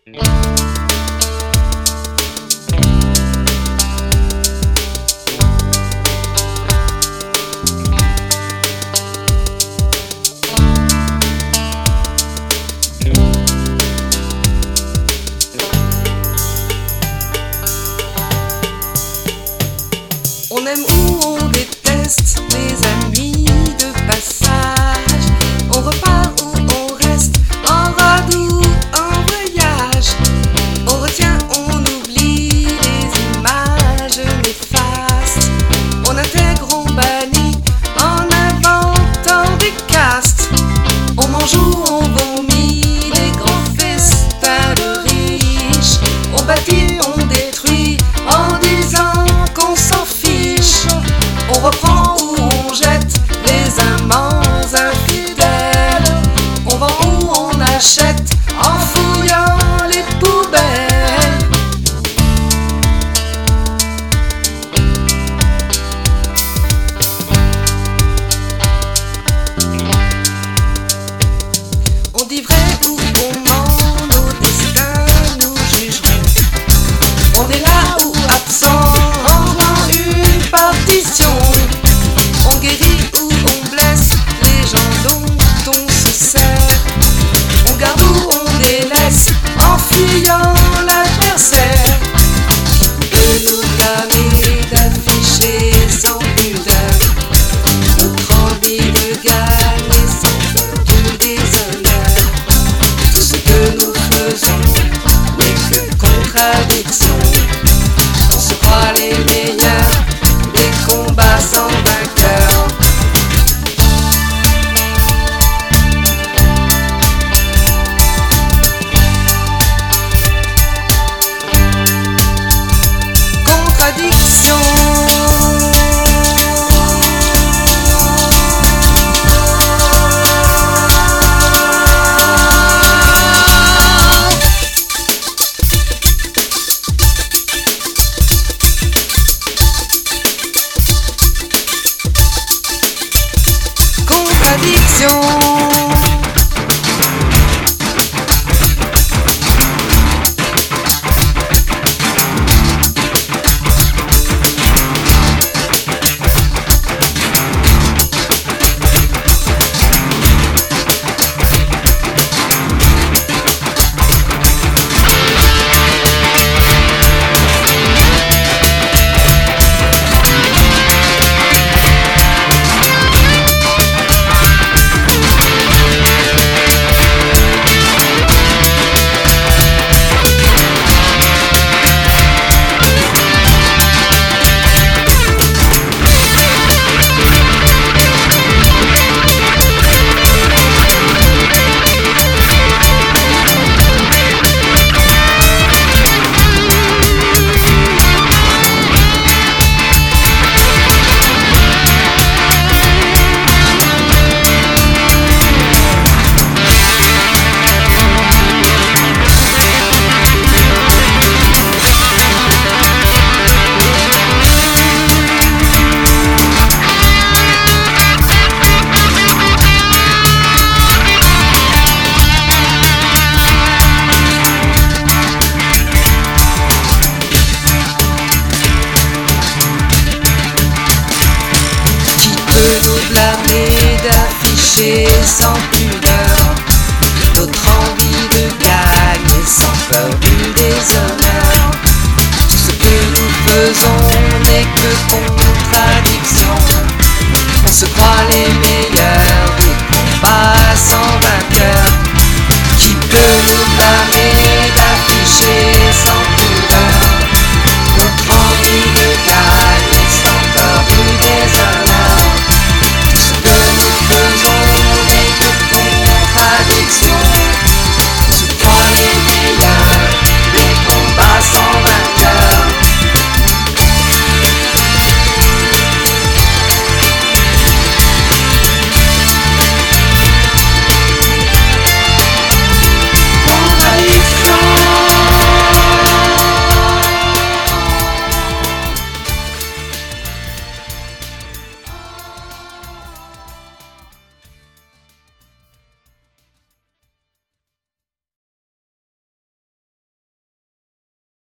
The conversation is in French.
On aime ou on déteste les amis de passage. On repart ou on reste en rade ou en voyage. On retient, on oublie les images néfastes. On intègre, on bannit en inventant des castes. On mange ou on vomit les grands festins de riches. On bâtit, on détruit en disant qu'on s'en fiche. On reprend ou on jette les amants infidèles. On vend ou on achète en fouillant les poubelles. On dit vrai ou on ment, nos destins nous jugeront. On est là ou absent, rendant une partition. On guérit ou on blesse les gens dont on se sert. On garde ou on délaisse en fuyant l'adversaire. De nous blâmer, d'afficher sans pudeur notre envie de gagner sans peur du déshonneur. Tout ce que nous faisons n'est que contradiction. On se croit les meilleurs des combats sans vainqueur. Contradiction. Contradiction. Nous blâmer d'afficher sans pudeur notre envie de gagner sans peur du déshonneur. Tout ce que nous faisons n'est que contradiction. On se croit les meilleurs des combats sans vainqueur.